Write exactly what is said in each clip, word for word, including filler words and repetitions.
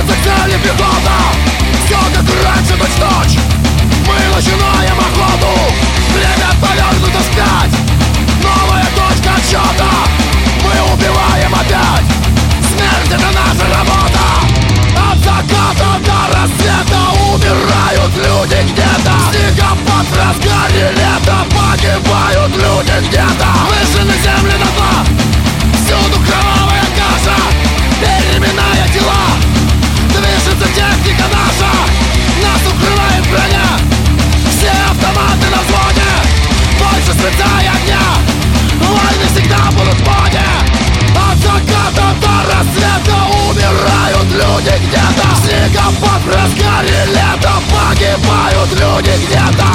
движется к цели пехота. Все как раньше, точь-точь. Мы начинаем охоту. Время повернуто вспять. Новая точка отсчета. Мы убиваем опять. Смерть — это наша работа. От заката до рассвета умирают люди где-то. Снегопад в разгаре лета. Погибают люди где-то. Выше на земле на дна. Всюду кровавая каша, переминая тела. Движется техника наша, нас укрывает броня. Все автоматы на взводе, больше света и огня. Войны всегда будут в моде. От заката до рассвета умирают люди где-то. Снегопад в разгаре лета. Погибают люди где-то.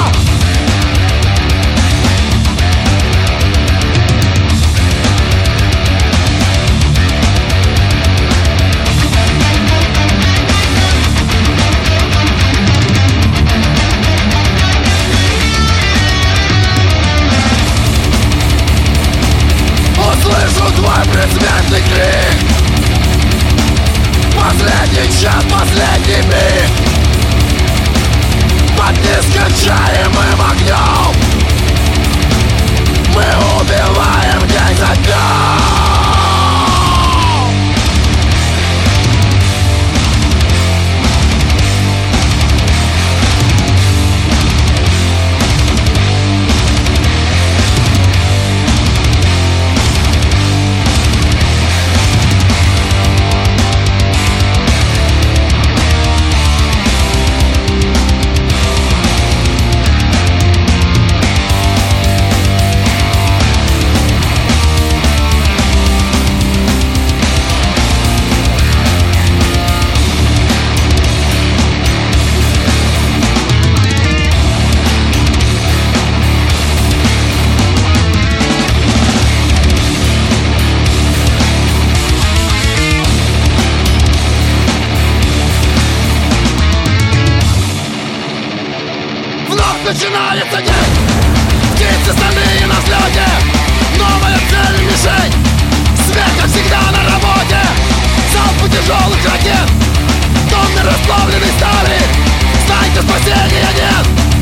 Слышу твой предсмертный крик. Последний час, последний миг. Под нескончаемым огнем мы убиваем день за днем. Начинается день, птицы стальные на взлете. Новая цель и мишень, свет как всегда на работе. Залпы тяжелых ракет, тонны расплавленной стали. Знай-ка, спасения нет.